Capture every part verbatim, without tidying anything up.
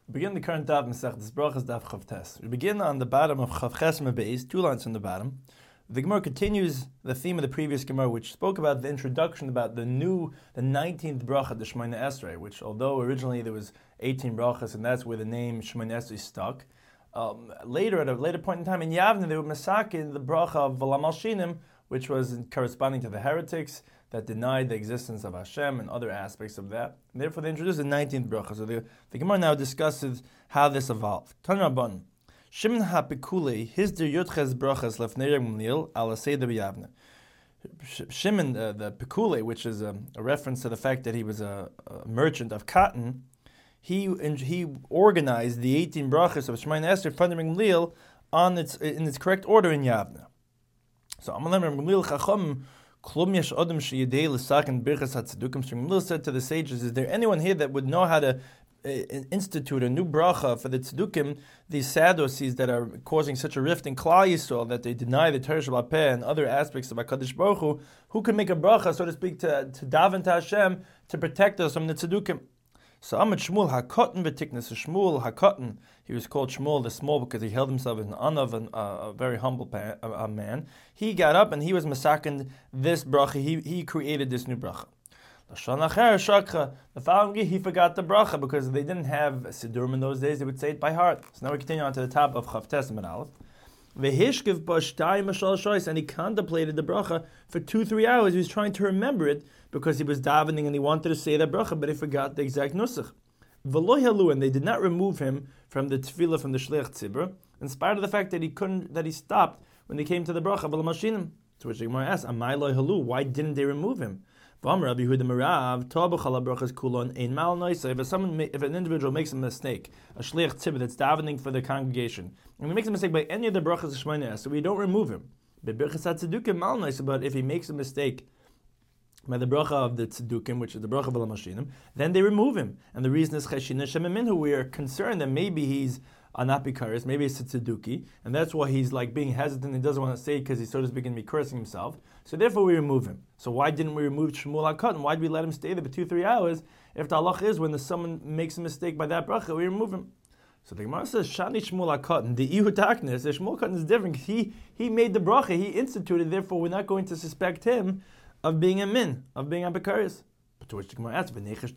Begin the current daf Masechtas Brachas daf Chavtes. We begin on the bottom of Chavches Beis, two lines from the bottom. The Gemara continues the theme of the previous Gemara, which spoke about the introduction, about the new, the nineteenth bracha, the Shemoneh Esrei, which although originally there was eighteen brachas, and that's where the name Shemoneh Esrei stuck. Um, later, at a later point in time in Yavne, they were masakin the bracha of V'la Malshinim, which was corresponding to the heretics that denied the existence of Hashem and other aspects of that. And therefore, they introduced the nineteenth bracha. So the, the Gemara now discusses how this evolved. Tan Rabban, Shimon HaPekule, his der Yudches brachas lefnei Gamliel ala Seder b'Yavne. Shimon, uh, the Pekule, which is a, a reference to the fact that he was a, a merchant of cotton, he he organized the eighteen brachas of Shemoneh Esrei from Gamliel on its in its correct order in Yavne. So Amalem Gamliel Chacham. Gamliel said to the sages, is there anyone here that would know how to uh, institute a new bracha for the tzedukkim, these sadducees that are causing such a rift in Klal Yisrael that they deny the Torah Sheba'al Peh and other aspects of HaKadosh Baruch Hu, who can make a bracha, so to speak, to, to daven to Hashem, to protect us from the tzedukkim? So Amad Shmuel HaKotten v'tiknas, Shmuel HaKotten, he was called Shmuel the Small because he held himself as an anav, an, uh, a very humble pa- a, a man. He got up and he was masakin this bracha. He he created this new bracha. The following year he forgot the bracha because they didn't have Siddurim in those days. They would say it by heart. So now we continue on to the top of Chavtes and Aleph. And he contemplated the bracha for two, three hours. He was trying to remember it because he was davening and he wanted to say that bracha, but he forgot the exact nusach. And they did not remove him from the tefillah from the shliach tzibur, in spite of the fact that he couldn't, that he stopped when they came to the bracha. To which the Gemara asks, why didn't they remove him? If someone, if an individual makes a mistake, a shliach tzibur that's davening for the congregation, and he makes a mistake by any of the brachas of Shemoneh Esrei, so we don't remove him. But if he makes a mistake by the bracha of the tzedukim, which is the bracha of V'la Malshinim, then they remove him. And the reason is cheshina shemaminhu. We are concerned that maybe he's a not bikaris, maybe it's a tzeduki, and that's why he's like being hesitant. He doesn't want to say it because he's so to speak going to be cursing himself. So therefore we remove him. So why didn't we remove Shmuel HaKotten? Why did we let him stay there for two, three hours? If the halach is when the someone makes a mistake by that bracha, we remove him. So the Gemara says, Shani Shmuel HaKotten, the Ihu Taknis, the Shmuel HaKotten is different. He he made the bracha, he instituted. Therefore, we're not going to suspect him of being a min, of being a bekaris. But to which the Gemara asks,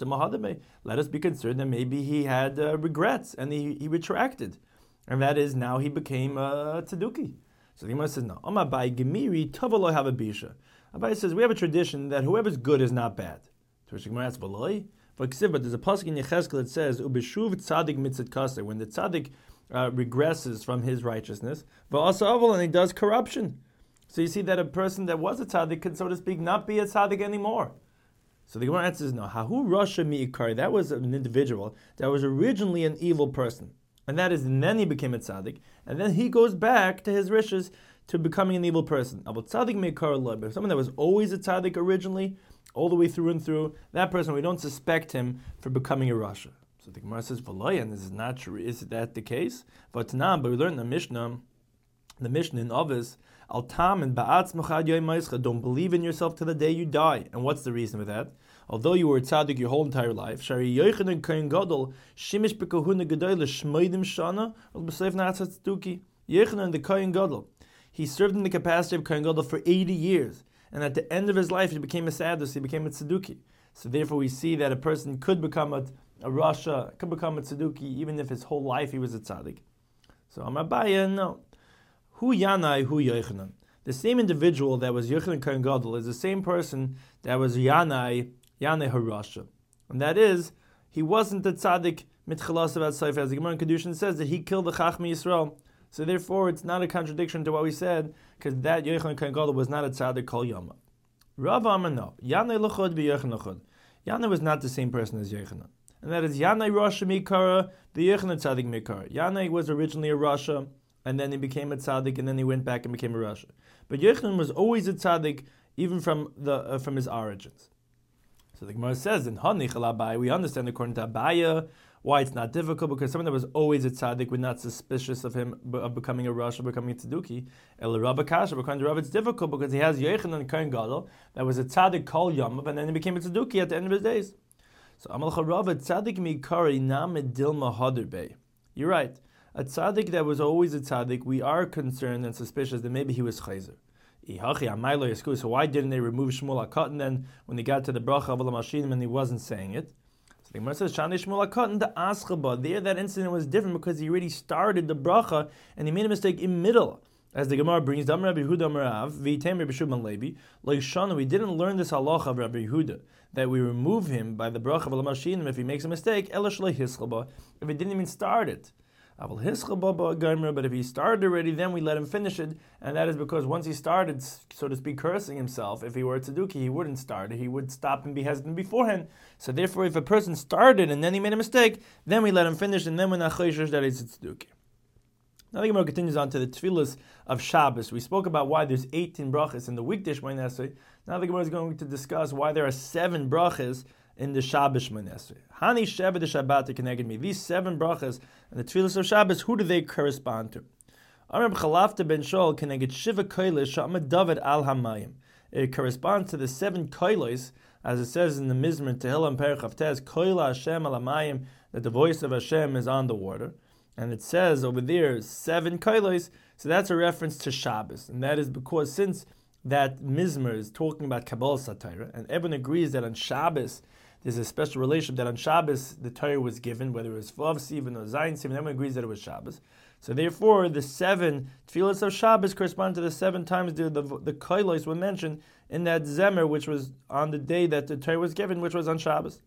let us be concerned that maybe he had uh, regrets and he, he retracted, and that is now he became a tzeduki. So the Gemara says, no. Amabai Gemiri Tavaloi have a bisha. Abai says we have a tradition that whoever's good is not bad. To which the Gemara asks, Valoi. But there's a pasuk in Yechezkel that says, "Ubeshuv tzaddik mitzat kaser." When the tzaddik uh, regresses from his righteousness, but also avol, and he does corruption. So you see that a person that was a tzaddik can, so to speak, not be a tzaddik anymore. So the Gemara answers, no. Hahu rasha mi'ikari. That was an individual that was originally an evil person, and that is, and then he became a tzaddik, and then he goes back to his riches to becoming an evil person. About tzaddik mi'ikari lo, but someone that was always a tzaddik originally, all the way through and through, that person, we don't suspect him for becoming a rasha. So the Gemara says, V'loy, and this is not true. Is that the case? But now, but we learned in the Mishnah, the Mishnah in Ovis, Al Tam and Ba'atz Mechad Yoy Ma'ischa, don't believe in yourself till the day you die. And what's the reason for that? Although you were a tzaddik your whole entire life, Shari Yochanan Kohen Gadol, Shimish B'Kahuna Gedoyle Shmoidim Shana, Al B'Seif Na'atzat Tzduki, Yochanan the Kohen Gadol. He served in the capacity of Kohen Gadol for eighty years. And at the end of his life, he became a sadduce, he became a tzeduki. So therefore we see that a person could become a, a rasha, could become a tzeduki, even if his whole life he was a tzaddik. So Amabaya, no. Hu Yanai, hu Yochanan. The same individual that was Yochanan Kohen Gadol is the same person that was Yanai, Yanai HaRasha. And that is, he wasn't the tzaddik mitchalas about Seif, as the Gemara in Kedushin says, that he killed the Chachmi Yisrael. So therefore, it's not a contradiction to what we said, because that Yochanan Kohen Gadol was not a tzaddik kol yoma. Rav Amar no. Yanai l'chod v'Yochanan l'chod. Yanai was not the same person as Yochanan. And that is Yanai Rasha Mikara, v'Yochanan tzaddik Mikara. Yanai was originally a Rasha, and then he became a tzaddik, and then he went back and became a Rasha. But Yochanan was always a tzaddik, even from the uh, from his origins. So the Gemara says, in Hanich al Abai, we understand according to Abaya, why it's not difficult, because someone that was always a tzaddik, we're not suspicious of him of becoming a rasha, becoming a tzeduki. El Rabba Kasha, according to Rabba, it's difficult because he has Yochanan Kohen Gadol that was a tzaddik kol yamav, and then he became a tzeduki at the end of his days. So Amal Charava Tzadik Mikari Named Dilma Haderbe. You're right. A tzaddik that was always a tzaddik, we are concerned and suspicious that maybe he was chayzer. So why didn't they remove Shmuel HaKatan then when they got to the bracha of Alamashim and he wasn't saying it? So the Gemara says, Shani Shmuel HaKatan the Aschaba. There that incident was different because he already started the bracha and he made a mistake in middle. As the Gemara brings, Dam Rabbi Yehuda Marav, V'yitem Rabbi Shimon Levi, like Shana, we didn't learn this halacha of Rabbi Yehuda, that we remove him by the bracha of Alamashim if he makes a mistake, Ela Shlei Hischaba, if he didn't even start it. But if he started already, then we let him finish it, and that is because once he started, so to speak, cursing himself, if he were a tzadduki, he wouldn't start. He would stop and be hesitant beforehand. So therefore, if a person started and then he made a mistake, then we let him finish, and then we're not chayshish that he's a tzadduki. Now the Gemara continues on to the tefillas of Shabbos. We spoke about why there's eighteen brachas in the weekday Shmoneh Esrei. Now the Gemara is going to discuss why there are seven brachas in the Shabbos Shmoneh Esrei. Hani Sheva de Shabbat connected me. These seven brachas and the tefillas of Shabbos, who do they correspond to? Amar Chalafta ben Shol connected Shiva Koiles Sha'amad David al Hamayim. It corresponds to the seven koilos, as it says in the Mizmor Tehillim Perich Avtes, Koila Hashem al Hamayim, that the voice of Hashem is on the water. And it says over there, seven koilos, so that's a reference to Shabbos. And that is because since that Mizmor is talking about Kabbalah Satira, and everyone agrees that on Shabbos, there's a special relationship that on Shabbos the Torah was given, whether it was Vav Sivan or Zayin Sivan, everyone agrees that it was Shabbos. So therefore, the seven tefillas of Shabbos correspond to the seven times the the, the koilos were mentioned in that Zemer, which was on the day that the Torah was given, which was on Shabbos.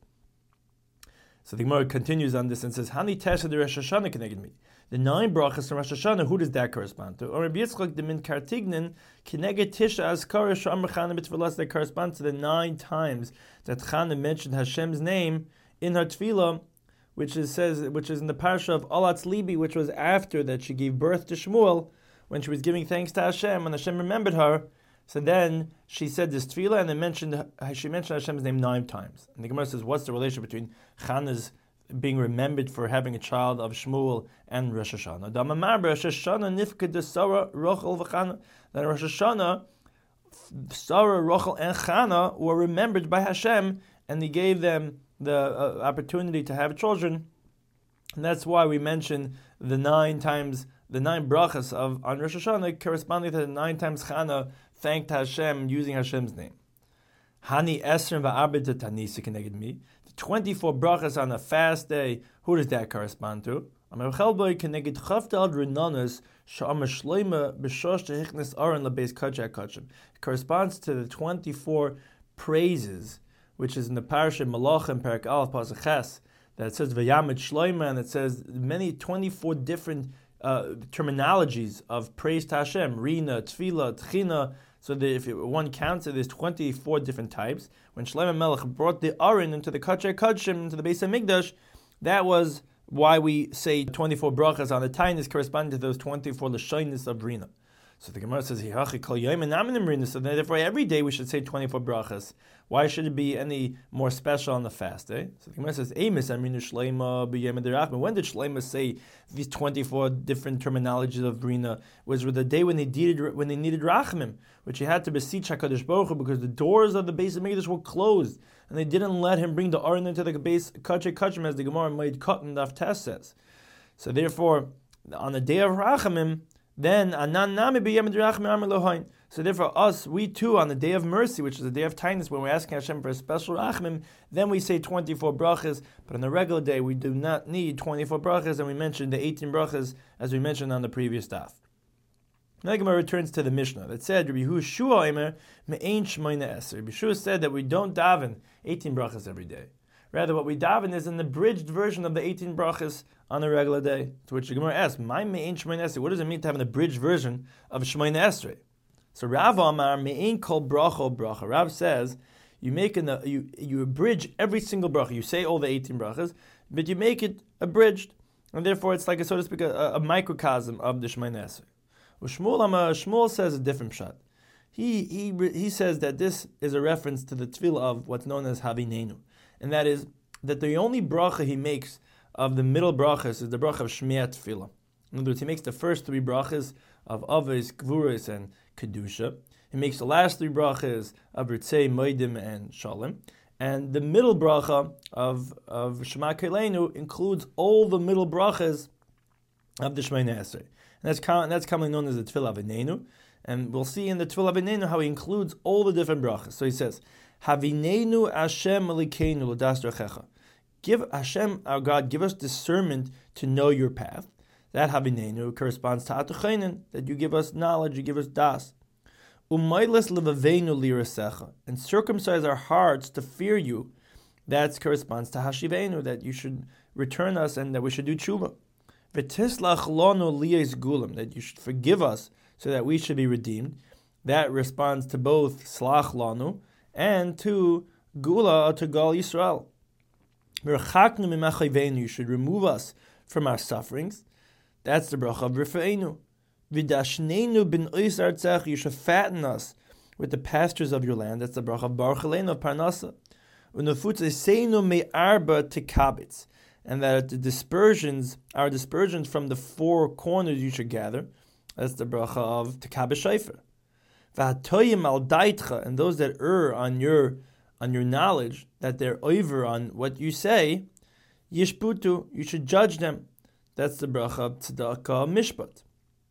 So the Gemara continues on this and says, Hani Tesha de Rosh Hashanah connected me. The nine brachas from Rosh Hashanah, who does that correspond to? Or Rabbi Yitzchak de Min Kartignan, Kineged Tisha Azkara Sh'amar Chana B'Tfilas, that corresponds to the nine times that Chana mentioned Hashem's name in her tefillah, which is says, which is in the parsha of Alatz Libi, which was after that she gave birth to Shmuel, when she was giving thanks to Hashem, and Hashem remembered her. So then she said this tefillah, and then mentioned she mentioned Hashem's name nine times. And the Gemara says, what's the relationship between Chana's being remembered for having a child of Shmuel and Rosh Hashanah? Damamar Rosh Hashanah nifked the Sarah, Rochel v'Chana. Then Rosh Hashanah, Sarah, Rochel, and Chana were remembered by Hashem, and He gave them the uh, opportunity to have children. And that's why we mention the nine times, the nine brachas of on Rosh Hashanah corresponding to the nine times Chana thanked Hashem using Hashem's name. Hani Esrim va'arbet tanisa connected me. The twenty-four brachas on a fast day, who does that correspond to? Amar Chelboy connected Chavtal Renanas Sha'amar Shleima B'Shosh Tehichnes Aron LaBeis Kachak Kachim. It corresponds to the twenty-four praises, which is in the parasha Malachim Perek Aleph Pasuk Ches, that it says V'Yamid Shleima, and it says many twenty-four different uh, terminologies of praise to Hashem, Rina, Tfila, Tchina. So that if one counts it, there's twenty-four different types. When Shlomo Melech brought the Aron into the Kachar Kachim, into the Beis HaMikdash, that was why we say twenty-four brachas on the tainis corresponding to those twenty-four Lashonis of Rina. So the Gemara says, so therefore every day we should say twenty-four brachas. Why should it be any more special on the fast day? So the Gemara says, when did Shleima say these twenty-four different terminologies of Rina? Was the day when they needed when they needed Rachmim, which he had to beseech HaKadosh Baruch Hu because the doors of the Beis HaMikdash were closed, and they didn't let him bring the Aron into the Beis Kachei Kachim, as the Gemara made Katan Daf Tes says. So therefore, on the day of Rachamim, then Anan Nami b'Yom Rachamim Amar Lohain. So therefore, us, we too, on the day of mercy, which is the day of kindness, when we're asking Hashem for a special Rachamim, then we say twenty-four brachas. But on a regular day, we do not need twenty-four brachas, and we mentioned the eighteen brachas as we mentioned on the previous daf. Now the Gemara returns to the Mishnah that said, Rabbi Yehoshua Omer me'ein shmoina eser. Rabbi Yehoshua said that we don't daven eighteen brachas every day. Rather, what we daven is an abridged version of the eighteen brachas on a regular day. To which the Gemara asks, "My me'ein shmoina esrei." What does it mean to have an abridged version of shmoina esrei? So Rav Amar me'ein kol bracha bracha. Rav says you make an you you abridge every single bracha. You say all the eighteen brachas, but you make it abridged, and therefore it's like a, so to speak a, a microcosm of the shmoina esrei. Well, Shmuel Amar Shmuel says a different pshat. He he he says that this is a reference to the tefillah of what's known as Havinenu. And that is that the only bracha he makes of the middle brachas is the bracha of Shmiat Tefillah. In other words, he makes the first three brachas of Avos, Gvuros, and Kedusha. He makes the last three brachas of Ritzei, Moedim, and Shalom. And the middle bracha of, of Shema Keilenu includes all the middle brachas of the Shemoneh Esrei. And that's, that's commonly known as the Tefillah Avinenu. And we'll see in the Tefillah Avinenu how he includes all the different brachas. So he says, Havinenu Hashem Elokeinu l'das drachecha. Give Hashem, our God, give us discernment to know your path. That Havinenu corresponds to Atuchainen, that you give us knowledge, you give us das. Umayles levavenu lirasecha, and circumcise our hearts to fear you. That corresponds to Hashivenu, that you should return us and that we should do tshuva. V'tislach lonu liyes gulam, that you should forgive us so that we should be redeemed. That responds to both slach lanu and to gula, to gal Yisrael. V'rachaknu mimachayvenu, you should remove us from our sufferings. That's the bracha of Rifeinu. V'dashnenu bin ois artzech, you should fatten us with the pastures of your land. That's the bracha of Baruch Aleinu of Parnasa. U'nefutzeseinu me'arba tekabitz, and that the dispersions, our dispersions from the four corners you should gather. That's the bracha of tekabit shayfer. V'hatoyim al daitcha, and those that err on your on your knowledge, that they're over on what you say, yishputu, you should judge them. That's the bracha of tzedakah mishpat.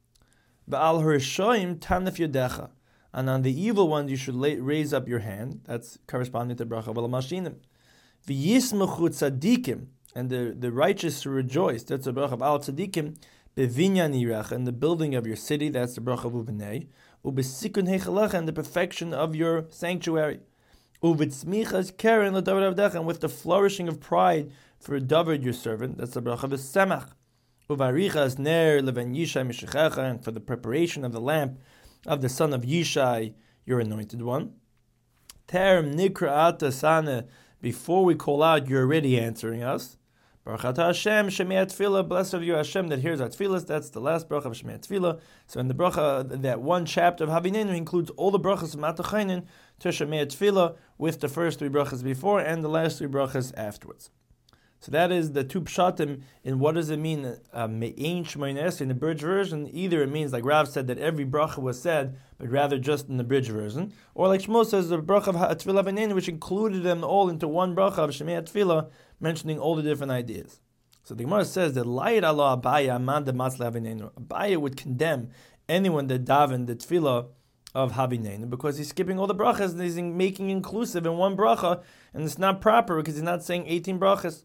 Ba'al harishoyim tanef yodecha, and on the evil ones you should lay, raise up your hand. That's corresponding to the bracha of al-mashinim. V'yismechu tzadikim, and the, the righteous rejoice. That's the bracha of al tzadikim. Bevinyan yirach, and the building of your city. That's the bracha of ubenei. Ubesikun heichalecha, and the perfection of your sanctuary. Uvitzmichas keren l'david avdecha, and with the flourishing of pride for David your servant. That's the bracha of semach. Uvarichas ner leven Yishai mishechecha, and for the preparation of the lamp of the son of Yishai, your anointed one. Terem nikra ata sana, before we call out, you're already answering us. Baruch atah Hashem shemei tefillah, blessed are you Hashem that hears our tefillahs. That's the last bracha of Shemei tefillah. So in the bracha, that one chapter of Havinenu includes all the brachas of Matachainin to Shemei tefillah, with the first three brachas before and the last three brachas afterwards. So that is the two pshatim in what does it mean, me'ein Shemoneh Esrei, in the bridge version. Either it means, like Rav said, that every bracha was said, but rather just in the bridge version. Or like Shmuel says, the bracha of Tefillah Avinenu, which included them all into one bracha of Shemei Tefillah, mentioning all the different ideas. So the Gemara says that Layid Allah Abaya Amanda Matzle Havinenu. Abaya would condemn anyone that davened the Tefillah of Havinenu, because he's skipping all the brachas and he's making inclusive in one bracha, and it's not proper because he's not saying eighteen brachas.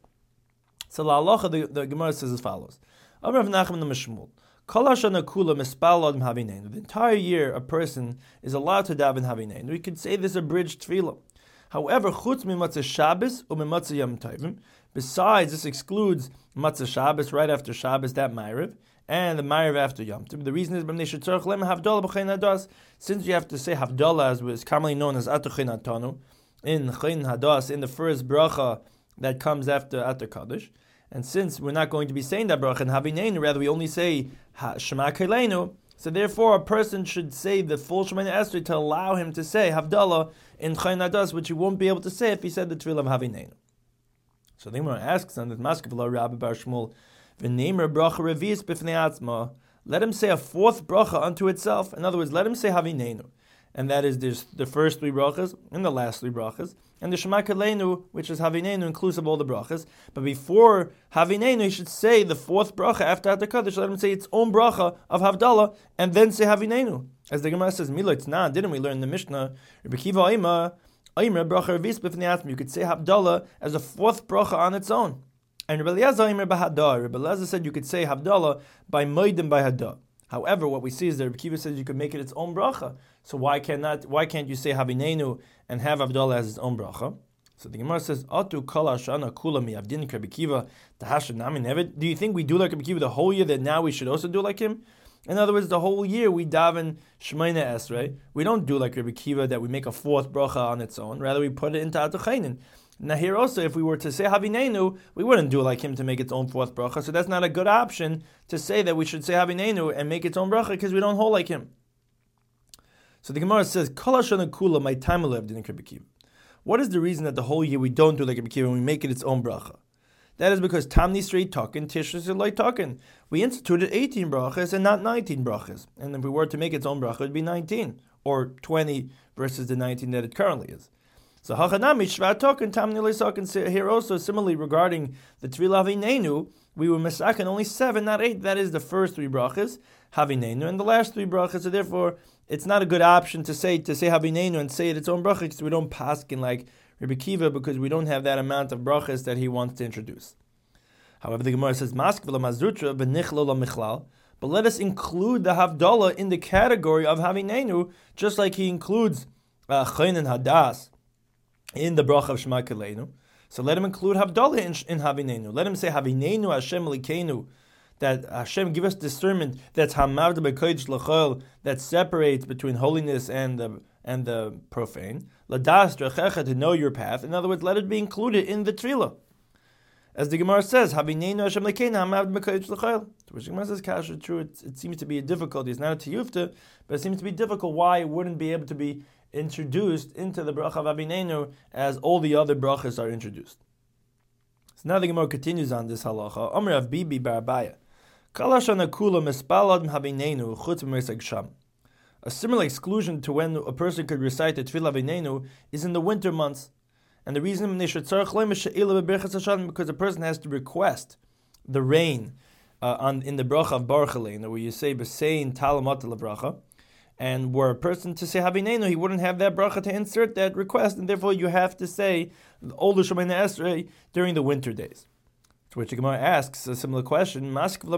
So la halacha, the, the Gemara says as follows: Rav Nachman the Mishmul, Kol hashana kula mispal adam havinenu. The entire year, a person is allowed to daven havinenu. We could say this is a bridged tefillah. However, chutz mimatzah Shabbos or mimatzah Yom Tovim. Besides, this excludes matzah Shabbos right after Shabbos, that Ma'ariv, and the Ma'ariv after Yom Tov. The reason is b'mnei shetzarich lem havdalah b'chein hadas. Since you have to say havdalah, as was commonly known as atuchein hatanu, in chein hadas, in the first bracha that comes after Atar Kaddish. And since we're not going to be saying that bracha in Havinenu, rather we only say Shema Keilenu, so therefore a person should say the full Shemoneh Esrei to allow him to say Havdalah in Chayin Hadas, which he won't be able to say if he said the Tefillah of Havinenu. So the Gemara asks on the Maskevlah Rabbi Bar Shmuel, V'neimer bracha revius b'fnei atzma, let him say a fourth bracha unto itself. In other words, let him say Havinenu. And that is there's the first three brachas and the last three brachas, and the Shema Keilenu, which is Havinenu, inclusive of all the brachas. But before Havinenu, he should say the fourth bracha after Atar Kaddish. Let him say its own bracha of Havdalah, and then say Havinenu. As the Gemara says, Milo Tzna, didn't we learn in the Mishnah? Rabbi Kiva Oima, Oimer bracha revis b'fnei atzma. You could say Havdalah as a fourth bracha on its own. And Rabbi Eliezer Oimer b'Hadah. Rabbi Eliezer said you could say Havdalah by Moedim by Hadah. However, what we see is that Rabbi Kiva says you could make it its own bracha. So why cannot? Why can't you say Havinenu and have Havdalah as its own bracha? So the Gemara says, "Atu kol hashana kula mi'avdin Rabbi Kiva tahashed nami nevet." Do you think we do like Rabbi Kiva the whole year? That now we should also do like him? In other words, the whole year we daven Shemoneh Esrei. We don't do like Rabbi Kiva that we make a fourth bracha on its own. Rather, we put it into Atuchainin. Now here also, if we were to say Havinenu, we wouldn't do like him to make its own fourth bracha. So that's not a good option to say that we should say Havinenu and make its own bracha because we don't hold like him. So the Gemara says, Kol hashana kula my time lived in Rabbi Kiva. What is the reason that the whole year we don't do like Rabbi Kiva and we make it its own bracha? That is because Tam Nisrei Token, Tishris Eloi Token. We instituted eighteen brachas and not nineteen brachas. And if we were to make its own bracha, it would be nineteen, or twenty versus the nineteen that it currently is. So hachanami shvatok and tam nilisok. Here also similarly regarding the Tefillah Havinenu, we were mesaken only seven, not eight. That is the first three brachas Havinenu and the last three brachas. So therefore, it's not a good option to say to say Havinenu and say it its own bracha because we don't paskin like Rabbi Kiva because we don't have that amount of brachas that he wants to introduce. However, the Gemara says maskvela mazrutra b'nichlo lamichlal. But let us include the Havdalah in the category of Havinenu, just like he includes Chayin and Hadas in the bracha of Shema Keleinu. So let him include Havdalah in, in Havinenu. Let him say Havinenu Hashem Elokeinu, that Hashem give us discernment that's Hamavda B'Kodesh L'Chol, that separates between holiness and the and the profane. Ladas Drachecha, to know your path. In other words, let it be included in the Tefillah. As the Gemara says, Havinenu Hashem Elokeinu Hamavda B'Kodesh L'Chol. Which the Gemara says, Kasha, true, it, it seems to be a difficulty. It's not a tiyufta, but it seems to be difficult why it wouldn't be able to be introduced into the bracha of Havinenu as all the other brachas are introduced. So now the Gemara continues on this halacha. Omer Rav Bibi bar Abaya. Kala shana kula mispalad Havinenu chutz b'meisag sham. A similar exclusion to when a person could recite the Tefillah Havinenu is in the winter months. And the reason because a person has to request the rain uh, on in the bracha of Baruch Aleinu, where you say B'sein Talamat Bracha, and were a person to say Havinenu, he wouldn't have that bracha to insert that request, and therefore you have to say all the Shemoneh Esrei during the winter days. To which the Gemara asks a similar question: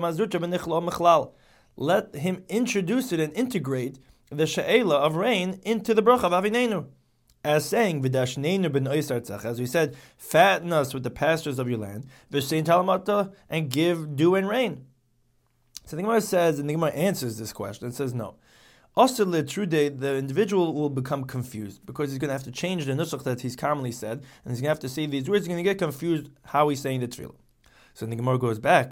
let him introduce it and integrate the she'ela of rain into the bracha of Havinenu, as saying V'dashnenu ben oisar tzach, as we said, fatten us with the pastures of your land, V'sein talamata, and give dew and rain. So the Gemara says, and the Gemara answers this question and says no. Also, true day, the individual will become confused because he's going to have to change the nusach that he's commonly said, and he's going to have to say these words. He's going to get confused how he's saying the tefillah. So the Gemara goes back.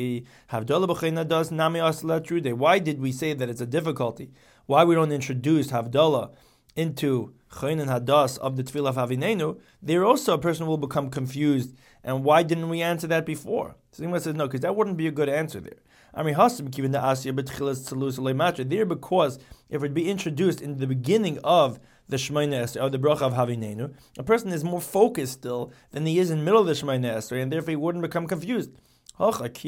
Why did we say that it's a difficulty? Why we don't introduce Havdalah into Chayin and Hadas of the Tefillah of Havinenu? There also a person will become confused. And why didn't we answer that before? So the Gemara says no, because that wouldn't be a good answer there. There, because if it would be introduced in the beginning of the Shemoneh Esrei, of the bracha of Havinenu, a person is more focused still than he is in the middle of the Shemoneh Esrei, and therefore he wouldn't become confused. It's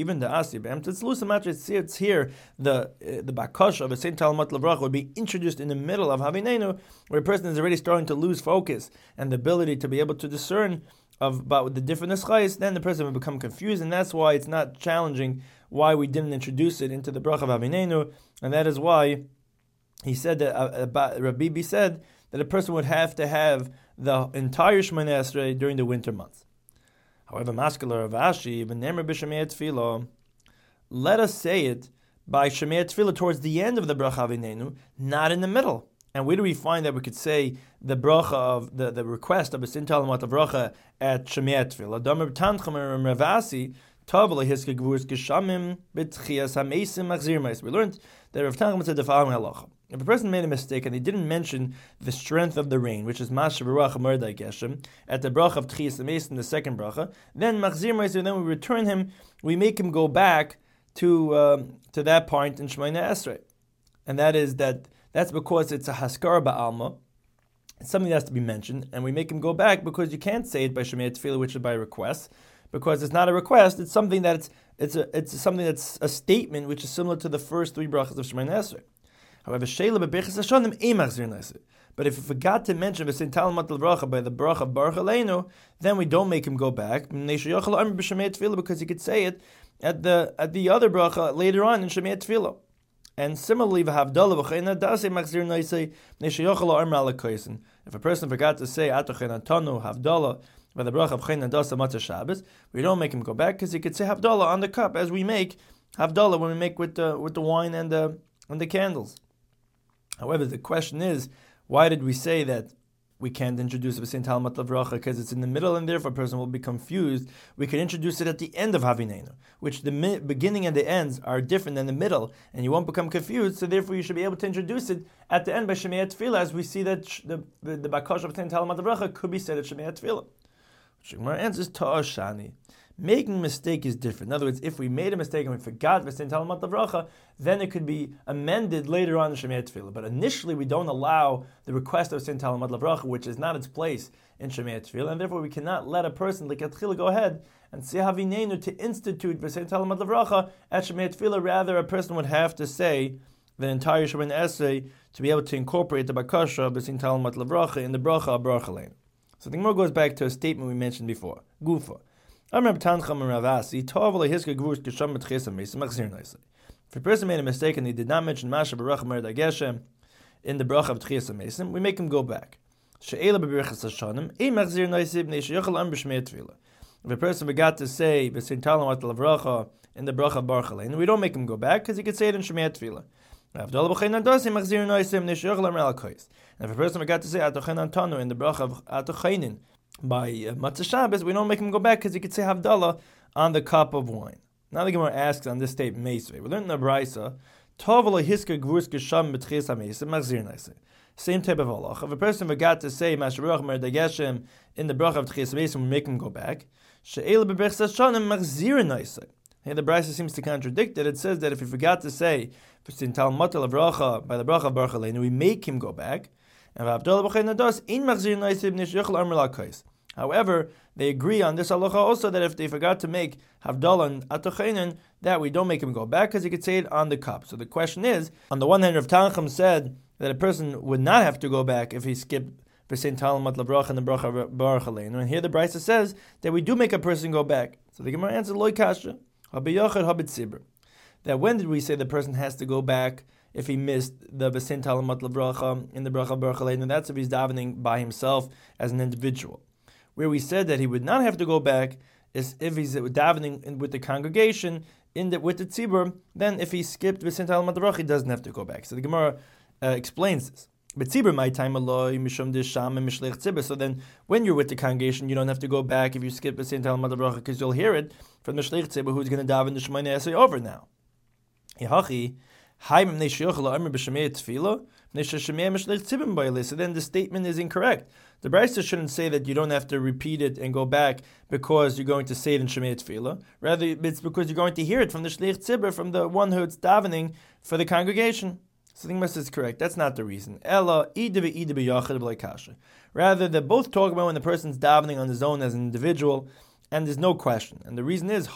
here the the bakash of a Saint Talmud Levrach would be introduced in the middle of Havinenu, where a person is already starting to lose focus and the ability to be able to discern of about the different eschayos. Then the person will become confused, and that's why it's not challenging why we didn't introduce it into the bracha of Havinenu, and that is why he said that uh, Rabbi Bibi said that a person would have to have the entire Shemoneh Esrei during the winter months. However, Maskala Rav Ashi, v'nemer b'Shemei Tefillah, let us say it by Shemei Tefillah towards the end of the bracha Havinenu, not in the middle. And where do we find that we could say the bracha of the, the request of a Sin Talamat bracha at Shemei Tefillah? Damer Tanchum and Rav Ashi, Tavla Hiske Gvurs Geshamim B'Tchias Hameisim Machzir Mais. We learned that Rav Tanchum said the following halacha: if a person made a mistake and he didn't mention the strength of the rain, which is Masha Baruch Mordai Geshem, at the bracha of Tchias Hameisim, the second bracha, then Machzir Mais, then we return him, we make him go back to um, to that point in Shemoneh Esrei, and that is that that's because it's a Haskara Ba'alma. It's something that has to be mentioned, and we make him go back because you can't say it by Shemei Tefillah, which is by request. Because it's not a request, it's something that's it's a it's something that's a statement which is similar to the first three brachas of Shemoneh Esrei. However, Sheila beBirchas Hashanim Eimachzir Nesir. But if we forgot to mention the Talmud Bracha by the bracha of Baruch Aleinu, then we don't make him go back because he could say it at the at the other bracha later on in Shemei Tefillah. And similarly, if a person forgot to say Atochenatanu Havdalah by the bracha of Chayin and Dasa Matzah Shabbos, we don't make him go back because he could say Havdalah on the cup as we make Havdalah when we make with the with the wine and the and the candles. However, the question is, why did we say that we can't introduce it Saint Talmud Lavracha? Because it's in the middle, and therefore a person will be confused. We can introduce it at the end of Havinenu, which the mi- beginning and the ends are different than the middle, and you won't become confused. So therefore, you should be able to introduce it at the end by Shemei Tefillah, as we see that sh- the the, the Bakash of Saint Talmud Lavracha could be said at Shemei Tefillah. Shemar answers Ta'ashani. Making a mistake is different. In other words, if we made a mistake and we forgot V'sein Talamat Lavracha, then it could be amended later on in Shemei Tefillah. But initially, we don't allow the request of V'sein Talamat Lavracha, which is not its place in Shemei Tefillah, and therefore we cannot let a person like Atchila go ahead and say Havinenu to institute V'sein Talamat Lavracha at Shemei Tefillah. Rather, a person would have to say the entire Shemoneh Esrei to be able to incorporate the Bakasha of V'sein Talamat Lavracha in the Bracha of Baruch Aleinu. So the Gemara goes back to a statement we mentioned before. Gufa. If a person made a mistake and he did not mention Masha Baruch Mer Dageshem in the Bracha of Tchias HaMesim, we make him go back. If a person forgot to say V'sein Talamat Lavracha in the Bracha of Baruch Aleinu, we don't make him go back because he could say it in Shemei Tefillah. And if a person forgot to say Atochen Antanu in the Bracha of Atochenin by uh, Matzah Shabbos, we don't make him go back because he could say Havdalah on the cup of wine. Now the Gemara asks on this statement, Meisvei. We learned in the Braisa, Tovalo Hisker Gvurs Gesham B'Tchias HaMesim Machzir Naisei. Same type of halach. If a person forgot to say Masharuach Mer Dageshem in the Bracha of Tchias HaMesim, we make him go back. She'ela B'Berchas Hashanim Machzir Naisei. Here the Braisa seems to contradict it. It says that if he forgot to say V'sein Talamat Lavracha by the Bracha of Baruch Aleinu, we make him go back. However, they agree on this halacha also that if they forgot to make Havdalah and Atochenin, that we don't make him go back because he could say it on the cup. So the question is, on the one hand, Rav Tanchum said that a person would not have to go back if he skipped V'sein Talamat Lavracha and the Bracha of Baruch Aleinu. And here the Brisa says that we do make a person go back. So the Gemara answers, Loi Kasha, Habiyachad Habit Sibur. That when did we say the person has to go back if he missed the V'sein Talamat Lavracha in the Bracha of Baruch Aleinu? That's if he's davening by himself as an individual. Where we said that he would not have to go back is if he's davening with the congregation in the, with the tzibur. Then if he skipped V'sein Talamat Lavracha, he doesn't have to go back. So the Gemara uh, explains this. But tzibur my time aloi mishum disham and mishlech tzibur. So then, when you're with the congregation, you don't have to go back if you skip V'sein Talamat Lavracha because you'll hear it from the mishlech tzibur who's going to daven the Shemoneh Esrei over now. Yehachi. So then the statement is incorrect. The Brisa shouldn't say that you don't have to repeat it and go back because you're going to say it in Shemei Tefillah. Rather, it's because you're going to hear it from the Shliach Tzibur, from the one who's davening for the congregation. So the Gemara is correct. That's not the reason. Rather, they both talk about when the person's davening on his own as an individual, and there's no question. And the reason is,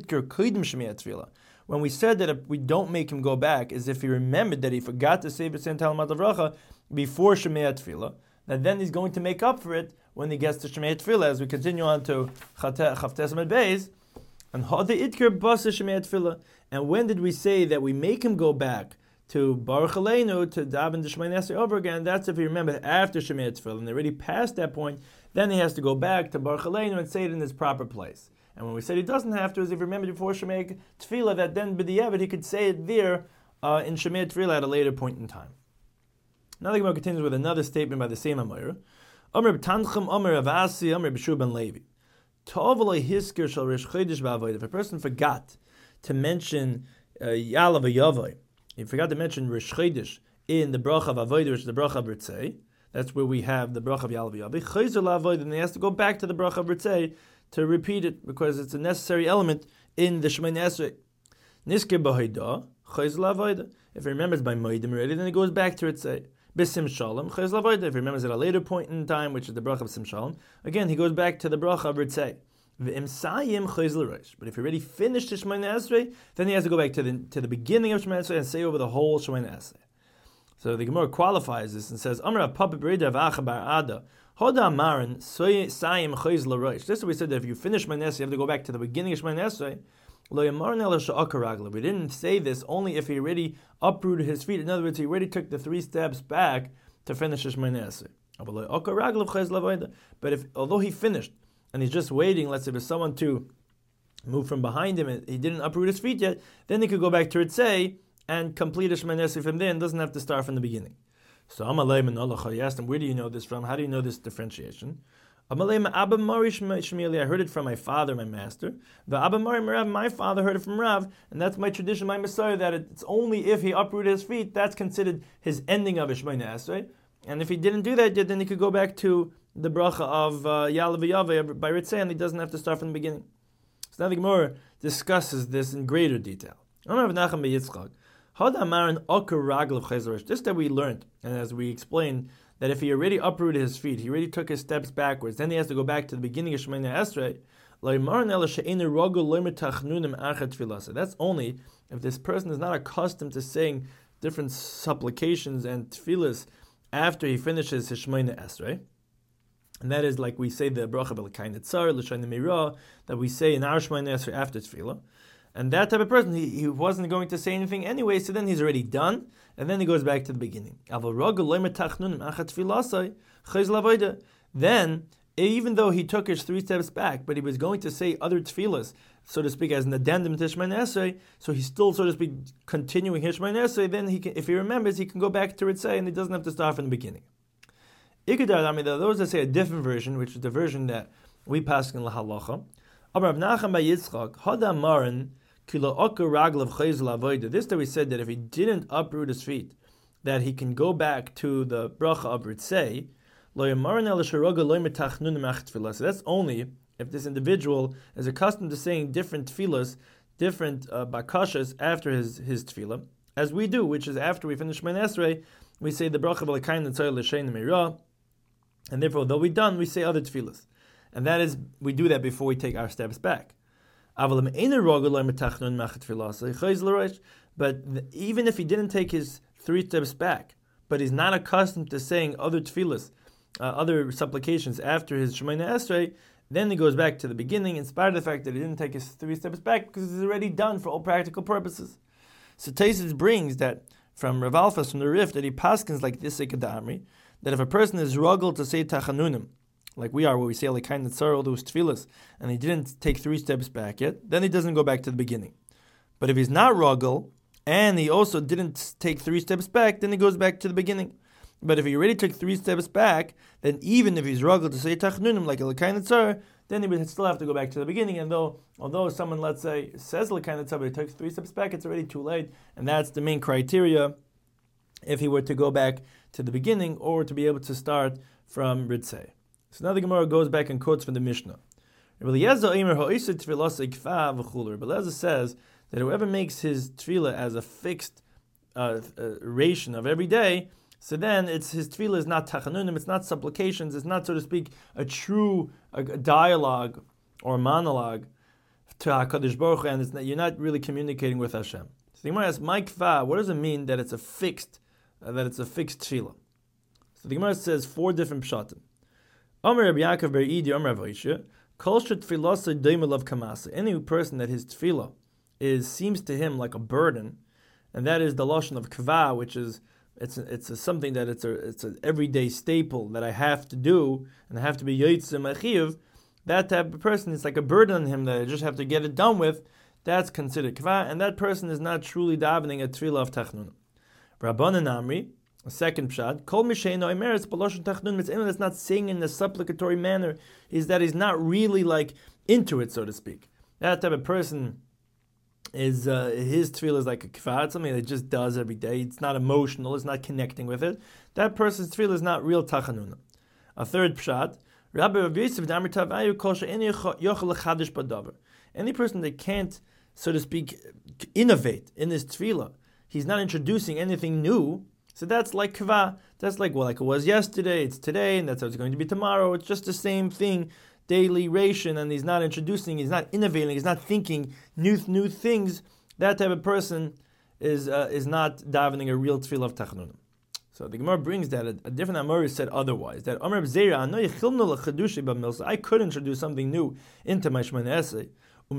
when we said that if we don't make him go back, is if he remembered that he forgot to say V'sein Talamat Lavracha before Shemei Tefillah, that then he's going to make up for it when he gets to Shemei Tefillah, as we continue on to Chavtes Amud Beis, and Hada Itker Basa Shemei Tefillah. And when did we say that we make him go back to Baruch Aleinu, to daven the Shemoneh Esrei over again? That's if he remembers after Shemei Tefillah, and they already passed that point, then he has to go back to Baruch Aleinu and say it in his proper place. And when we said he doesn't have to, is if he remembered before Shemei Tefillah, that then b'diavad he could say it there uh, in Shemei Tefillah at a later point in time. Now the Gemara continues with another statement by the same Amor. Amr b'Tanchum, Amr Avasi, Amr b'Shur ben Levi. Tov lo hisker shel Rish Chodesh ba'avodah. If a person forgot to mention Yalav Yavoy, he forgot to mention Rish Chodesh in the bracha of Avodah, which is the bracha of Ritzei. That's where we have the bracha of Yalav Yavoy. Chayzer la'avodah, then he has to go back to the bracha of Ritzei to repeat it, because it's a necessary element in the Shemoneh Esrei. Nisker b'hoida, chayz la'avoda. If he remembers by moedim already, then he goes back to it, say, b'sim shalom, chayz la'avoda. If he remembers at a later point in time, which is the bracha of sim shalom, again, he goes back to the bracha of ritzei. V'im sayim chayz l'rosh. But if he already finished the Shemoneh Esrei, then he has to go back to the, to the beginning of Shemoneh Esrei and say over the whole Shemoneh Esrei. So the Gemara qualifies this and says, Amar papa berida v'acha bar ada. Hoda Maran, Sayim Chayz L'Rosh. This is what we said, that if you finish Shemoneh Esrei, you have to go back to the beginning of Shemoneh Esrei. Lo Yamaran Ela Sha'akar Ragla. We didn't say this only if he already uprooted his feet. In other words, he already took the three steps back to finish the Shemoneh Esrei. But if, although he finished, and he's just waiting, let's say for someone to move from behind him, and he didn't uproot his feet yet, then he could go back to Ritzei and complete a Shemoneh Esrei from there, and doesn't have to start from the beginning. So Amalei Menolach, I asked him, where do you know this from? How do you know this differentiation? Amalei Abba Mari Shmili, I heard it from my father, my master. The Abba Mari Rav, my father heard it from Rav, and that's my tradition, my Messiah, that it's only if he uprooted his feet, that's considered his ending of a Shemoneh Esrei. And if he didn't do that yet, then he could go back to the bracha of Yalav Yaveh by Ritzei, and he doesn't have to start from the beginning. So now the Gemara discusses this in greater detail. Just that we learned, and as we explained, that if he already uprooted his feet, he already took his steps backwards, then he has to go back to the beginning of Shemoneh Esrei. That's only if this person is not accustomed to saying different supplications and tefillas after he finishes his Shemoneh Esrei. And that is like we say the bracha b'lekayin netzar, l'shayin mirah, that we say in our Shemoneh Esrei after tefillah. And that type of person, he, he wasn't going to say anything anyway, so then he's already done, and then he goes back to the beginning. Then, even though he took his three steps back, but he was going to say other tefillas, so to speak, as an addendum to Shemoneh Esrei, so he's still, so to speak, continuing his Shemoneh Esrei, then he can, if he remembers, he can go back to Ritzay, and he doesn't have to start from the beginning. Ikadar, I mean, there are those that say a different version, which is the version that we pass in Lahalacha. Rav Nachman bar Yitzchak, Hadam Maran, This that we said that if he didn't uproot his feet, that he can go back to the bracha of Ritzei. So that's only if this individual is accustomed to saying different tefillas, different uh, bakashas after his, his tefillah, as we do, which is after we finish Shemoneh Esrei, we say the bracha of Elikayin Netzar L'Shein Meirah, and therefore, though we're done, we say other tefillas. And that is, we do that before we take our steps back. But even if he didn't take his three steps back, but he's not accustomed to saying other tefillas, uh, other supplications after his Shemoneh Esrei, then he goes back to the beginning in spite of the fact that he didn't take his three steps back because it's already done for all practical purposes. So Taisus brings that from Rav Alphas, from the Rif, that he paskins like this Ikadamri, that if a person is ruggled to say Tachanunim, like we are, where we say like kind of tzar, all those tefillas, and he didn't take three steps back yet, then he doesn't go back to the beginning. But if he's not ruggle, and he also didn't take three steps back, then he goes back to the beginning. But if he already took three steps back, then even if he's ruggle to say Tachanunim, like l'kayin tzar, then he would still have to go back to the beginning. And though, although someone, let's say, says l'kayin tzar, but he took three steps back, it's already too late, and that's the main criteria if he were to go back to the beginning or to be able to start from Ritzei. So now the Gemara goes back and quotes from the Mishnah. Rabbi Eliezer says that whoever makes his tefillah as a fixed uh, uh, ration of every day, so then it's his tefillah is not tachanunim, it's not supplications, it's not, so to speak, a true a, a dialogue or monologue to HaKadosh Baruch Hu, and it's not, you're not really communicating with Hashem. So the Gemara asks, "My kfa, what does it mean that it's a fixed, uh, that it's a fixed tefillah?" So the Gemara says four different pshatim. Omer Rabbi Yaakov bar Idi, Omer Rav Oishya, Kol shetfilasa doimel of kamasa. Any person that his tefillah is seems to him like a burden, and that is the lashon of kva, which is it's a, it's a, something that it's a it's an everyday staple that I have to do, and I have to be yotzei machiv. That type of person is like a burden on him that I just have to get it done with. That's considered kva, and that person is not truly davening a tefillah of tachnun. Rabbanan Amri. A second pshat, Kol Misheino Emeretz B'Lashon Tachnun, it's anyone that's not saying in a supplicatory manner, is that he's not really like into it, so to speak. That type of person is uh, his tefillah is like a kfat, something that he just does every day. It's not emotional, it's not connecting with it. That person's tefillah is not real tachanun. A third pshat, Rabbi Rav Yosef Damar Tavayu Kol She'eni Yochel L'Chadish B'Davar. Any person that can't, so to speak, innovate in his tefillah, he's not introducing anything new. So that's like kva. That's like, well, like it was yesterday, it's today, and that's how it's going to be tomorrow. It's just the same thing, daily ration, and he's not introducing, he's not innovating, he's not thinking new new things. That type of person is uh, is not davening a real tefillah of tachanun. So the Gemara brings that a, a different Amor said otherwise. That Omer Zera, I could introduce something new into my Shemoneh Esrei.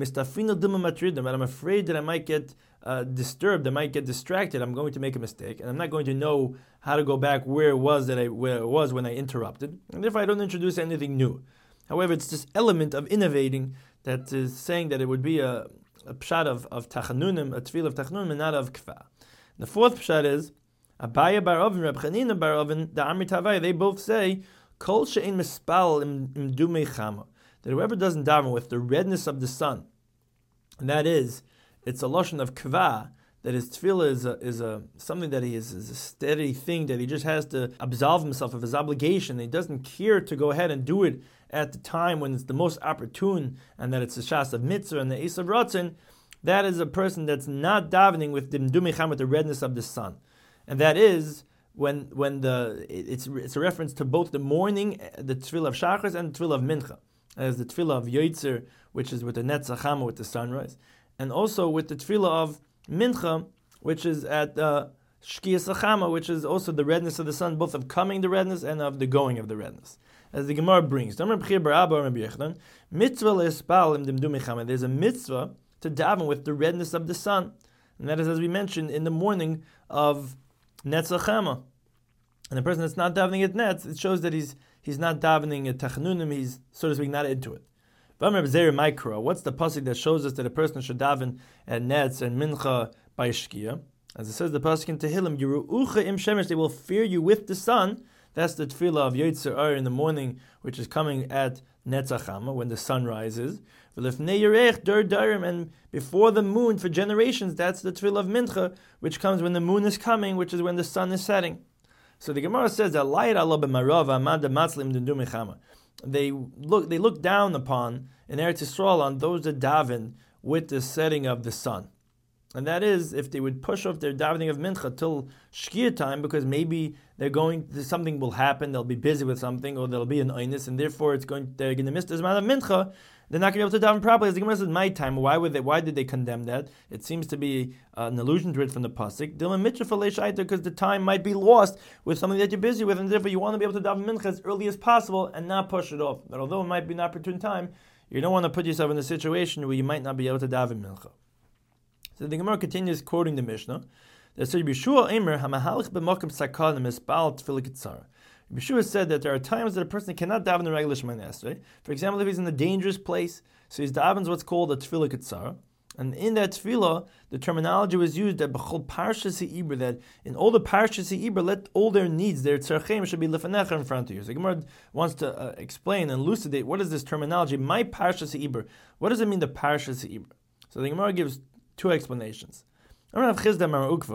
But I'm afraid that I might get uh, disturbed, I might get distracted, I'm going to make a mistake, and I'm not going to know how to go back where it was that I where it was when I interrupted, and therefore I don't introduce anything new. However, it's this element of innovating that is saying that it would be a, a pshat of, of tachanunim, a tefillah of tachanunim, and not of kfa. The fourth pshat is Abaya bar Ovin, Reb Chanina bar Ovin, the Amri Tavai, they both say, Kol she'en mispal im dumei chama, that whoever doesn't daven with the redness of the sun, and that is, it's a lashon of kva, that his tefillah is a, is a something that he is, is a steady thing, that he just has to absolve himself of his obligation. He doesn't care to go ahead and do it at the time when it's the most opportune, and that it's the shas of mitzvah and the Esav Ratzon. That is a person that's not davening with the mdumichan, with the redness of the sun, and that is when when the it's it's a reference to both the morning, the tefillah of shachris, and the tefillah of mincha, as the tefillah of yotzer, which is with the netzach hama, with the sunrise, and also with the tefillah of mincha, which is at uh, shkiyas achama, which is also the redness of the sun, both of coming the redness and of the going of the redness. As the Gemara brings, there's a mitzvah to daven with the redness of the sun, and that is, as we mentioned, in the morning of netzach hama. And the person that's not davening at netz, it shows that he's he's not davening at tachnunim, he's, so to speak, not into it. What's the pasuk that shows us that a person should daven at netz and mincha by shkia? As it says the pasuk in Tehillim, Yeru'ucha im shemesh, they will fear you with the sun. That's the tefillah of Yotzer Or in the morning, which is coming at netzach hama, when the sun rises. And before the moon for generations, that's the tefillah of mincha, which comes when the moon is coming, which is when the sun is setting. So the Gemara says that they look they look down upon in Eretz Yisrael on those that daven with the setting of the sun. And that is, if they would push off their davening of mincha till shkia time, because maybe they're going, something will happen, they'll be busy with something, or there'll be an oinus, and therefore it's going, they're going to miss this amount of mincha, they're not going to be able to daven properly. As the Gemara says, my time, why would they? Why did they condemn that? It seems to be uh, an allusion to it from the pasuk. Because the time might be lost with something that you're busy with, and therefore you want to be able to daven mincha as early as possible and not push it off. But although it might be an opportune time, you don't want to put yourself in a situation where you might not be able to daven mincha. So the Gemara continues quoting the Mishnah. That says, Yeshua Eimer Hamahalach b'Mokim Sakal Mispal Tefillah Kitzara. Yeshua said that there are times that a person cannot daven the regular Shemoneh Esrei. For example, if he's in a dangerous place, so he's davens what's called a Tefillah Kitzara. And in that tefillah, the terminology was used that b'chol parshas ha'ibur, that in all the parshas ha'ibur, let all their needs, their tzarchem, should be lefanecha in front of you. So the Gemara wants to uh, explain and elucidate what is this terminology. My parshas ha'ibur. What does it mean, the parshas ha'ibur? So the Gemara gives two explanations. Even at the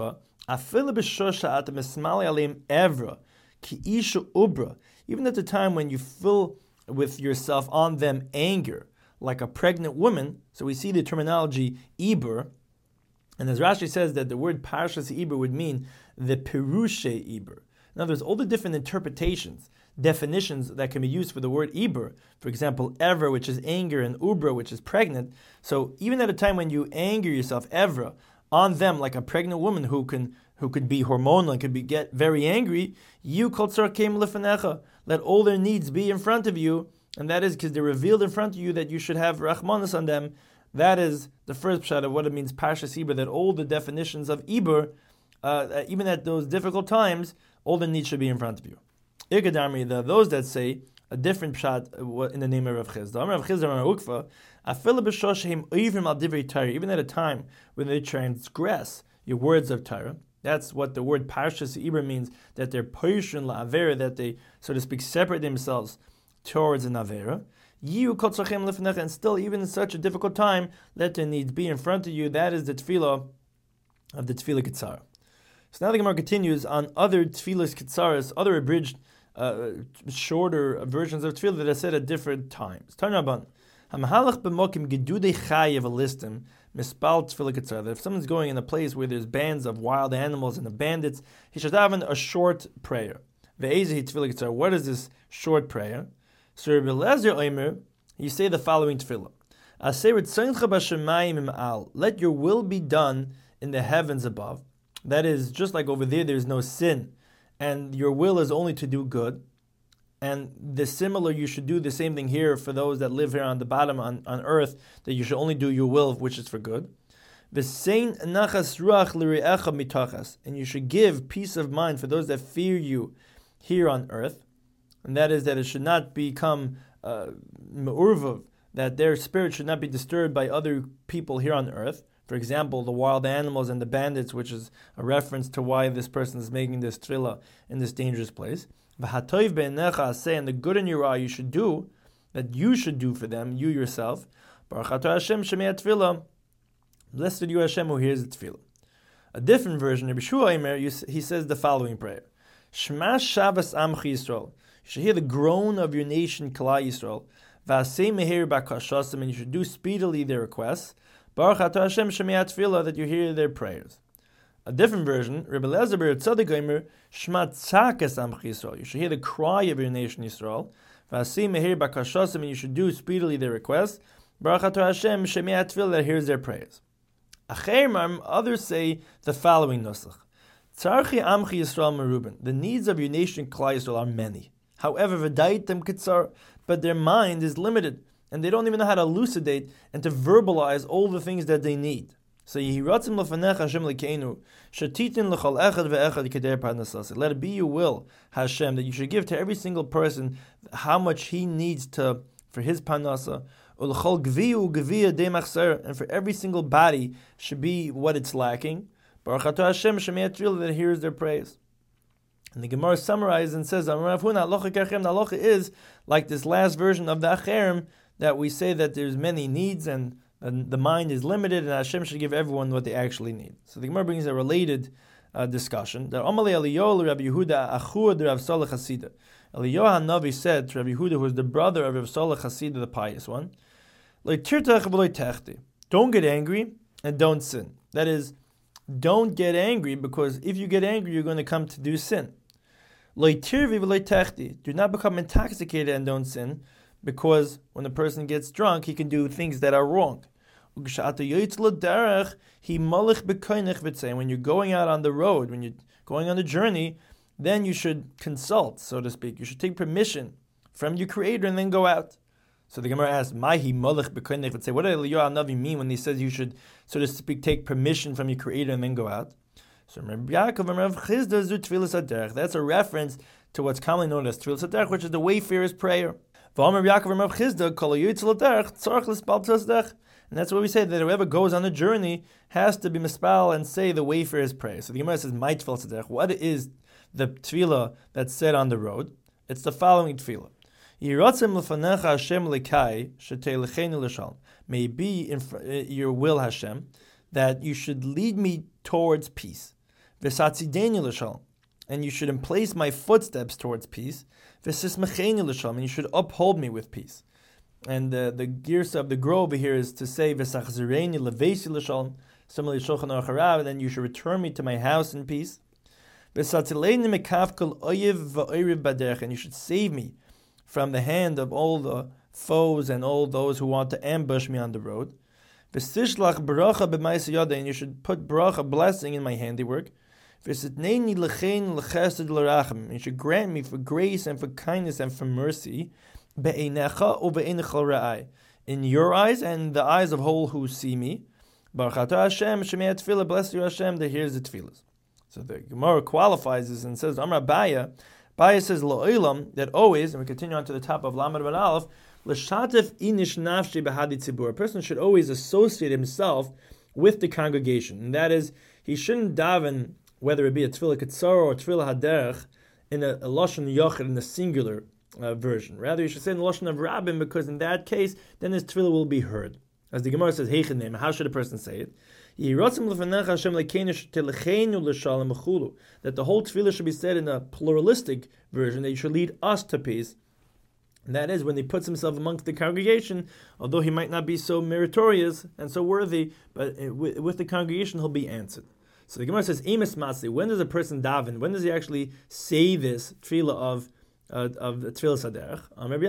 time when you fill with yourself on them anger, like a pregnant woman, so we see the terminology ibur, and as Rashi says that the word parshas ibur would mean the perushe ibur. In other words, all the different interpretations, definitions that can be used for the word ibur. For example, ever, which is anger, and ubra, which is pregnant. So even at a time when you anger yourself, evra, on them like a pregnant woman who can who could be hormonal and could be get very angry, you kol tzarkeim lefanecha, let all their needs be in front of you, and that is because they're revealed in front of you that you should have rachmanis on them. That is the first pshat of what it means, parshas ibur, that all the definitions of ibur, uh, even at those difficult times, all the needs should be in front of you. Irgadami, the those that say a different pshat in the name of Rav Chizda. Rav Chizda Rav Ukva, afilu b'shosheim oivim al divrei Torah, even at a time when they transgress your words of Torah. That's what the word parshas ibur means, that they're poishun la'avera, that they, so to speak, separate themselves towards an avera. Yiu kol tzarchem lefnecha, and still, even in such a difficult time, let their needs be in front of you. That is the tefillah of the tefillah kitzara. So now the Gemara continues on other tefillahs kitzaras, other abridged, uh, shorter versions of tefillah that are said at different times. Tarnaban, hamahalach b'mokim gedudei chayev alistim mispal tefillah kitzara. If someone's going in a place where there's bands of wild animals and the bandits, he should have a short prayer. Ve'ezehi tefillah kitzara. What is this short prayer? So Rabbi Eliezer Omer, you say the following tefillah: let your will be done in the heavens above. That is, just like over there, there's no sin, and your will is only to do good. And the similar, you should do the same thing here for those that live here on the bottom on, on earth, that you should only do your will, which is for good. And you should give peace of mind for those that fear you here on earth. And that is that it should not become me'urvav, uh, that their spirit should not be disturbed by other people here on earth. For example, the wild animals and the bandits, which is a reference to why this person is making this tefillah in this dangerous place. V'hatoiv be'enecha aseh, and the good in your eye you should do, that you should do for them, you yourself. Baruch atah Hashem shemei tefillah. Blessed are you, Hashem, who hears the tefillah. A different version, Rabbi Shua Eimer, he says the following prayer: Shema Shabbos Amchi Yisrael. You should hear the groan of your nation, Kalai Yisrael. V'asei meher bakashasim, and you should do speedily their requests. Baruch atah Hashem shemei tefillah, that you hear their prayers. A different version, Rabbi Eliezer ber Tzadok Eimer, Shema Tzakas Amchi Yisrael. You should hear the cry of your nation, Yisrael. V'asei meher bakashasim, and you should do speedily their requests. Baruch atah Hashem shemei tefillah, that hears their prayers. Others say the following nusach: Tzarchi Amchi Yisrael Meruben. The needs of your nation, Klal Yisrael, are many. However, v'daitem kitzar, but their mind is limited, and they don't even know how to elucidate and to verbalize all the things that they need. So Yehiratzim lefanecha Hashem lekeinu, shetitin lechol echad ve'echad keder parnasas. Let it be your will, Hashem, that you should give to every single person how much he needs to for his parnasa. Ulechol gviu gvia de machzer, and for every single body should be what it's lacking. Baruch atah Hashem shemei tefillah, that hears their praise. And the Gemara summarizes and says, Halacha is like this last version of the Acherim, that we say that there's many needs and, and the mind is limited, and Hashem should give everyone what they actually need. So the Gemara brings a related uh, discussion. That Amalei Eliyahu Rabbi Yehuda Achur Rav Soleh Chasida. Eliyahu Hanavi said to Rabbi Yehuda, who was the brother of Rav Soleh Chasida, the pious one, don't get angry and don't sin. That is, don't get angry, because if you get angry, you're going to come to do sin. Do not become intoxicated and don't sin, because when a person gets drunk, he can do things that are wrong. When you're going out on the road, when you're going on a journey, then you should consult, so to speak. You should take permission from your Creator and then go out. So the Gemara asks, "Mahi malach b'koinech." Would say, what does Eliyahu Hanavi mean when he says you should, so to speak, take permission from your Creator and then go out? So Rabbi Yaakov and Rav Chizda zu tefillas haderech. That's a reference to what's commonly known as tefillas haderech, which is the wayfarer's prayer. V'amar Yaakov and Rav Chizda kol hayotzei l'derech tzarich l'spal tefillas haderech. And that's what we say, that whoever goes on a journey has to be mispal and say the wayfarer's prayer. So the Gemara says, "My tefillas haderech." What is the tefillah that's said on the road? It's the following tefillah. May it be in fr- your will, Hashem, that you should lead me towards peace. And you should emplace my footsteps towards peace. And you should uphold me with peace. And uh, the gears of the grove here is to say, similarly, Shulchan Aruch Harav, and then you should return me to my house in peace. And you should save me from the hand of all the foes and all those who want to ambush me on the road. And you should put bracha, blessing, in my handiwork. And you should grant me for grace and for kindness and for mercy in your eyes and the eyes of all who see me. Bless you, Hashem, that hears the tefillahs. So the Gemara qualifies this and says, Amar Baya, Baya says, Lo'ilam, that always, and we continue on to the top of Lamed Ben Aleph, L'shatef inish nafshi behadi tzibur. A person should always associate himself with the congregation. And that is, he shouldn't daven, whether it be a tefillah ketzar or a tefillah haderech, in a, a lashon yochid, in the singular uh, version. Rather, you should say in the lashon of rabbim, because in that case, then his tefillah will be heard. As the Gemara says, Heichenem, how should a person say it? That the whole tefillah should be said in a pluralistic version, that you should lead us to peace. And that is when he puts himself amongst the congregation, although he might not be so meritorious and so worthy, but with the congregation he'll be answered. So the Gemara says, Emes Matzi, when does a person daven? When does he actually say this tefillah of uh, of the tefillah saderech?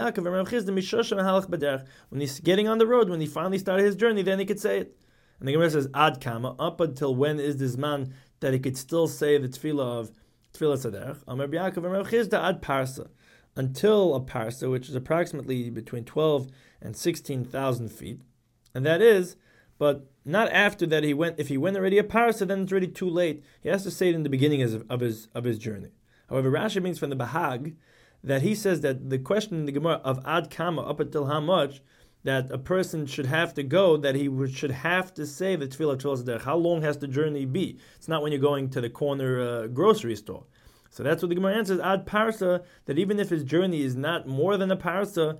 When he's getting on the road, when he finally started his journey, then he could say it. And the Gemara says, Ad kama, up until when is this man that he could still say the tefillah of tefillah saderech? Amar Yaakov and Rav Chizda ad parsa, until a parsa, which is approximately between twelve and sixteen thousand feet, and that is, but not after that. He went. If he went already a parsa, then it's already too late. He has to say it in the beginning of, of his of his journey. However, Rashi brings from the Bahag that he says that the question in the Gemara of ad kama, up until how much, that a person should have to go, that he would, should have to say the tefillah tefillah saderech. How long has the journey be? It's not when you're going to the corner uh, grocery store. So that's what the Gemara answers, ad parsa, that even if his journey is not more than a parsa,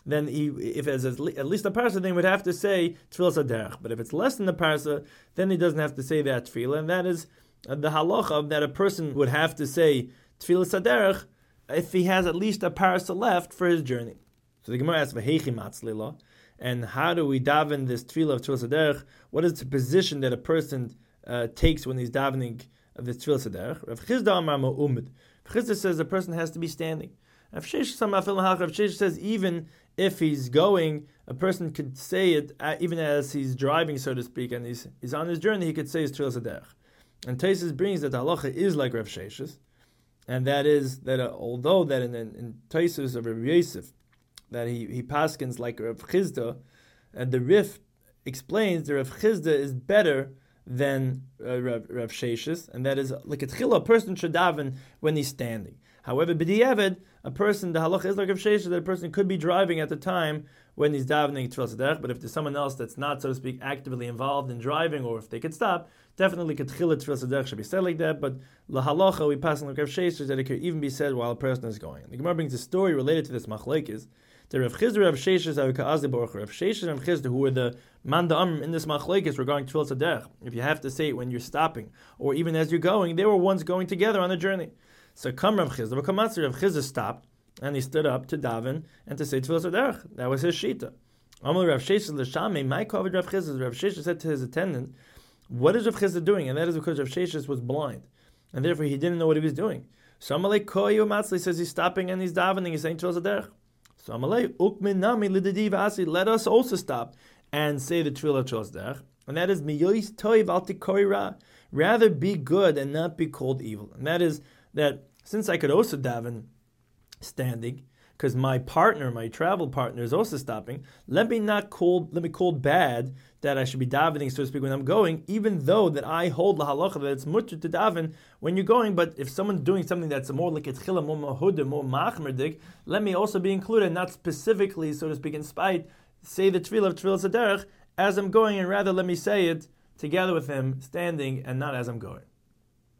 then he, if it's at least a parsa, then he would have to say Tfilas Haderech. But if it's less than the parsa, then he doesn't have to say that tefillah, and that is the halacha that a person would have to say Tfilas Haderech if he has at least a parsa left for his journey. So the Gemara asks, V'heichi matzlila, and how do we daven this tefillah of Tfilas Haderech? What is the position that a person uh, takes when he's davening of this Tfilas Haderech? Rav Chizda Amar Ma'umid. Rav Chizda says a person has to be standing. Rav Sheshes says even if he's going, a person could say it uh, even as he's driving, so to speak, and he's, he's on his journey, he could say his Tfilas Haderech. And Taisus brings that the halacha is like Rav Sheshes, and that is that uh, although that in, in, in Taisus of Rav Yosef, that he, he paskins like Rav Chizda, and the Rif explains that Rav Chizda is better than uh, Rav, Rav Sheshes, and that is like a tchila, a person should daven when he's standing. However, b'diavad, a person, the halacha is like Rav Sheshes, that a person could be driving at the time when he's davening Tfilas Haderech, but if there's someone else that's not, so to speak, actively involved in driving, or if they could stop, definitely Ketchila Tfilas Haderech should be said like that, but la halacha, we pass on like Rav Sheshes, that it could even be said while a person is going. The Gemara brings a story related to this machlekes. The Rav Chizda, Rav Sheshes, Rav Sheshes and Rav Chizda, who were the man da'amrim in this machlekes regarding Tfilas Haderech, if you have to say it when you're stopping, or even as you're going, they were ones going together on a journey. So come Rav Chizda, but come Rav Chizda stopped, and he stood up to daven and to say Tfilas Haderech. That was his shita. Amal Rav Sheshes l'shamei, my covered Rav Chizda. Rav Sheshes said to his attendant, "What is Rav Chizda doing?" And that is because Rav Sheshes was blind, and therefore he didn't know what he was doing. So Amalei koyu matzli says he's stopping and he's davening, he's saying Tfilas Haderech. So Amalei ukmin nami lididi v'asi. Let us also stop and say the Tfilah Tfilas Haderech, and that is miyois toiv al tikori ra. Rather be good and not be called evil, and that is that since I could also daven standing, because my partner, my travel partner, is also stopping, let me not call, let me call bad that I should be davening, so to speak, when I'm going, even though that I hold la halacha that it's mutter to daven when you're going, but if someone's doing something that's more like a tchila, more mahudah, more machmerdik, let me also be included, not specifically, so to speak, in spite, say the tefillah of Tfilas Haderech as I'm going, and rather let me say it together with him, standing, and not as I'm going.